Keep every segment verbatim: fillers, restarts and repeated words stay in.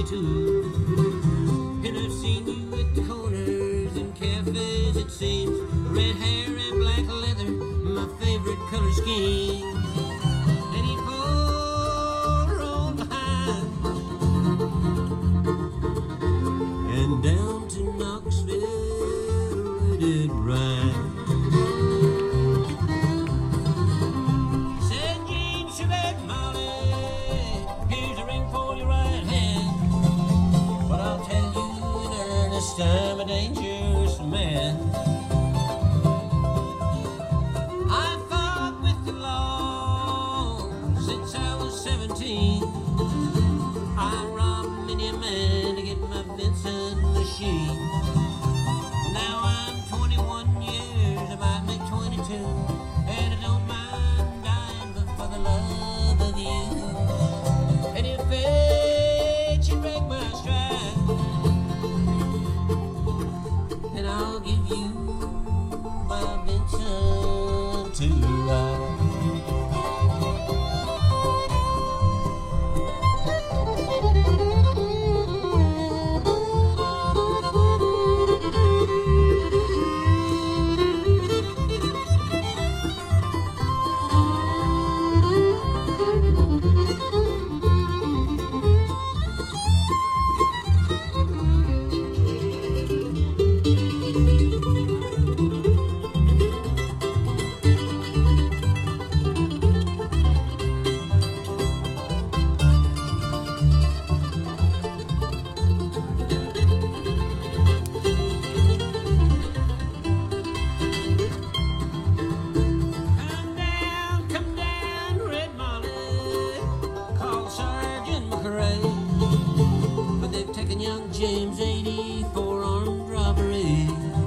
too. And I've seen you at the corners and cafes, it seems. Red hair and black leather, my favorite color scheme. And he'd pull her on behind and down to Knoxville it'd ride. Said Jean, she let Molly, here's a ring for your right hand. But I'll tell you in earnest, I'm a dangerous man. I fought with the law since I was seventeen. I robbed many a man to get my Vincent machine. Now I'm twenty-one years, I might make twenty-two, and I don't mind dying but for the love of you. And if fate should break my stride, then I'll give you my Vincent to ride. But they've taken young James eighty for armed robbery.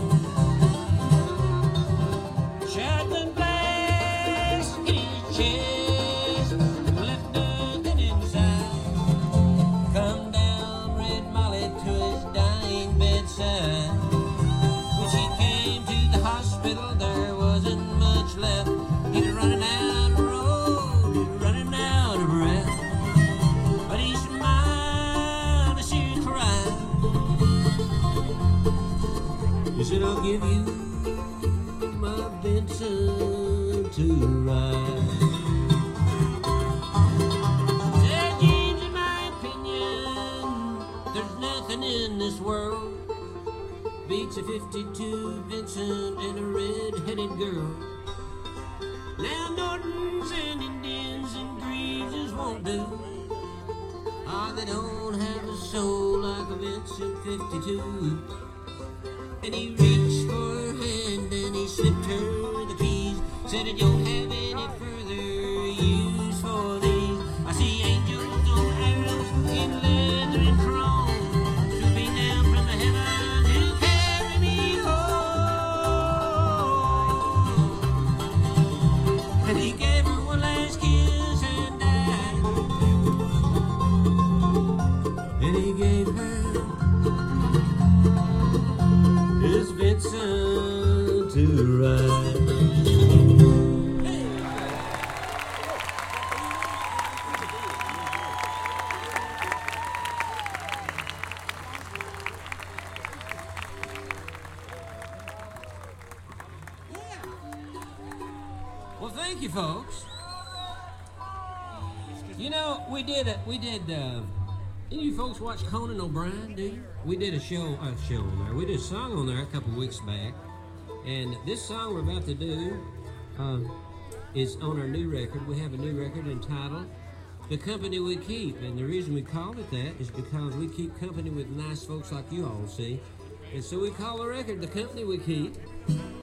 Shotgun blast in his chest, left nothing inside. Come down Red Molly to his dying bedside. When she came to the hospital, there wasn't much left. He was running out of road, he was running out of breath. But he smiled as she cried. He said, I'll give you my Vincent to ride. Said James, in my opinion, there's nothing in this world beats a fifty-two Vincent and a red-headed girl. Now Nortons and Indians and Greases won't do. Ah, they don't have a soul like a Vincent fifty-two. And he reached for her hand and he slipped her the keys. Said, I don't have any further use for these. I see angels on arrows in leather and chrome, swooping down from the heaven to carry me home. And he gave her one last kiss and died. And he gave her his Vincent to ride. Well, thank you, folks. You know, we did a, we did. Uh, any of you folks watch Conan O'Brien? Do you? We did a show, a show on there. We did a song on there a couple weeks back, and this song we're about to do uh, is on our new record. We have a new record entitled "The Company We Keep," and the reason we called it that is because we keep company with nice folks like you all, see. And so we call the record "The Company We Keep."